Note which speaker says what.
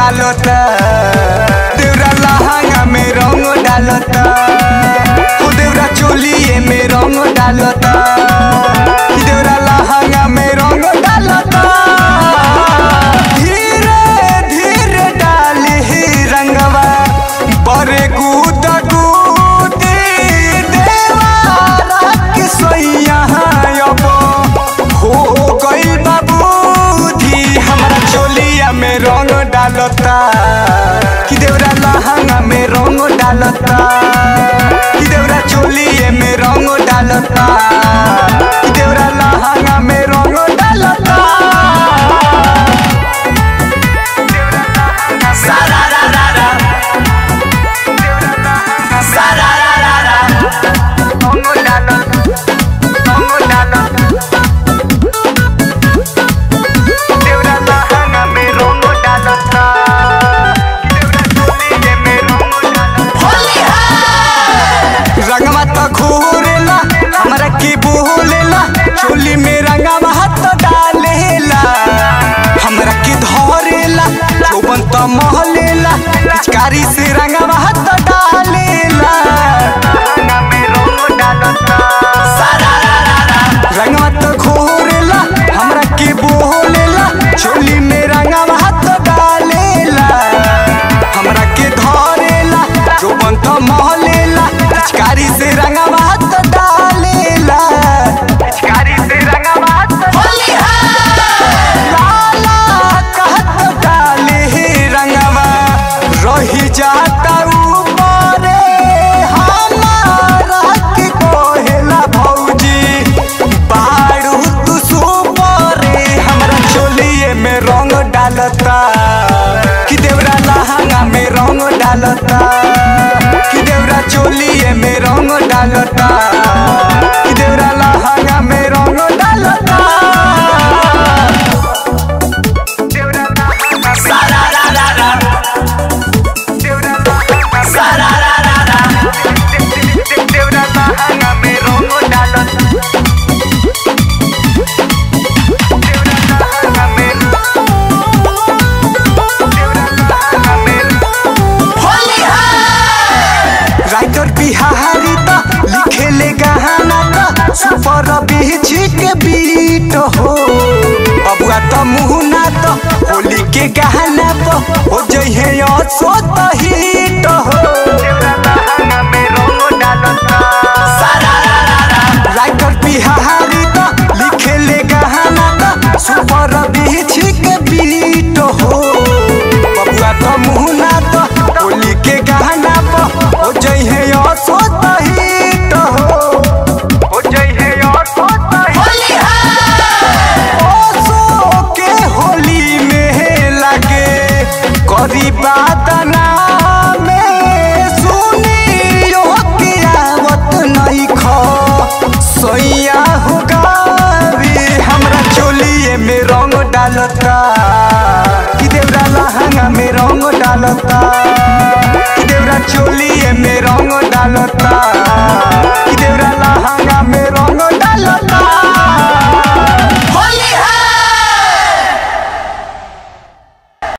Speaker 1: डालता, देवरा लहंगा में रंग डालता, देवरा चोलिए में रंग डालता, देवरा लहंगा में रंग डालता। धीरे धीरे डाली रंगवा बरे गुद गुदी, देवारा के सैया अब हो गइल बाबूजी। हमारा चोलिया में रंग डालता कि देवरा लहंगा में रंग डालता, कि देवरा चोलिए में रंग डालता, कि देवरा लहंगा में रंग डालता। सारा रा रा रा, सारा रा रा रा, रंग डालता, रंग डालता, देवरा लहंगा में रंग डालता, देवरा चोलिए में रंग डालता। होली है रंगवा तो घूरेला, हमरा की बोलेला, चोली में रंगवा हाथ डालेला, हमरा की धरेला, चौबन तो महलेला, पिचकारी से रंगवा हाथ डालेला, रंगा में रंग डालता। सारा रा रा रा, रंगवा तो घूरेला, हमरा की बोलेला, चोली में रंगवा हाथ डालेला, हमरा के धरेला, चौबन तो महलेला, पिचकारी से रंगवा हाथ डालेला, पिचकारी से रंगवा हाथ। होली है लाला कहत डाले रंगवा रही जाता ऊपरे, हमारा के कोहेला भौजी बारू तू सुपरे। हमरा चोलिए में रंग डालता कि देवरा लहंगा में रंग डालता, कि देवरा चोलिए में रंग डालता, कि देवरा लहंगा में रंग डालता। सारा रा रा रा, सारा रा रा रा, देवरा लहंगा में रंग डालता, देवरा लहंगा में, देवरा लहंगा में। होली है राइटर बिहारी तो लिखे ले गाना तो सुपर बीची के बीट हो, बबुआ तो मुहना तो होली के गाना तो हो जइहे असो तो हिट हो, देवरा लहंगा में रंग डालता। सारा रा रा रा, राइटर बिहारी तो लिखे ले गाना तो सुपर बीची के बीट हो, बबुआ तो मुहना तो होली के गाना तो हो जइहे असो तो हिट हो, हो जइहे असो तो हिट। होली है ओसो के होली में लागे करी बादना में, सुनी यो की आवत नहीं खो सैया हो गावी। हमरा चोलिए में रंग डालता कि देवरा लहंगा में रंग डालता,